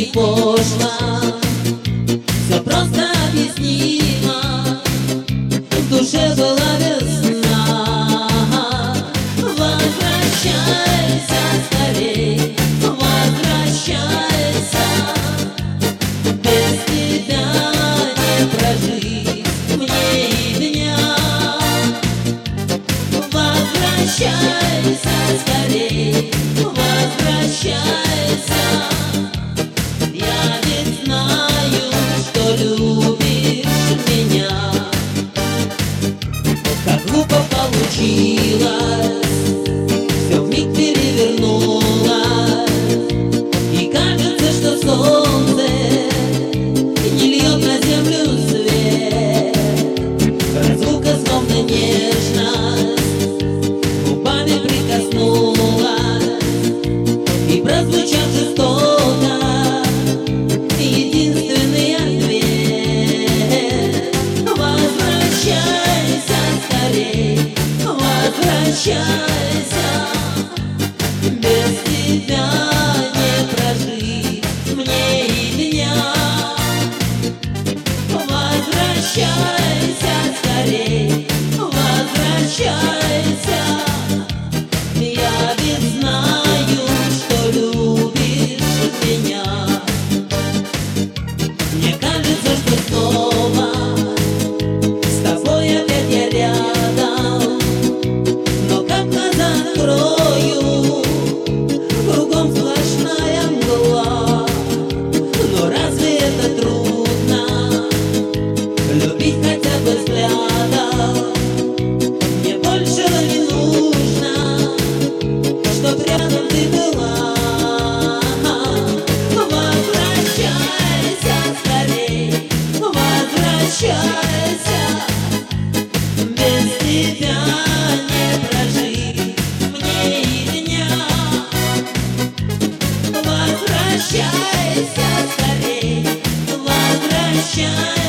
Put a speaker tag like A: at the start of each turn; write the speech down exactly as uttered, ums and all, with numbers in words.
A: пошло, все просто объяснимо. В душе была весна. Возвращайся скорей, возвращайся. Без тебя не прожить мне и дня. Возвращайся скорей, возвращайся. Я ведь знаю, что любишь меня. Как глупо получилось, все вмиг перевернулось. И кажется, что солнце не льет на землю свет. Разлука словно нежность губами прикоснулась, и прозвучав жестоко единственный ответ. Возвращайся скорей, возвращайся. Без тебя не прожить мне и дня. Возвращайся скорей, возвращайся. Я ведь знаю, что любишь меня. Мне кажется, что снова с тобой опять я рядом. Но как глаза открою, кругом сплошная мгла. Но разве это трудно, любить хотя бы взглядом? Мне большего не нужно, чтоб рядом ты была. Возвращайся скорей, возвращайся. Без тебя не прожить мне и дня. Возвращайся скорей, возвращайся.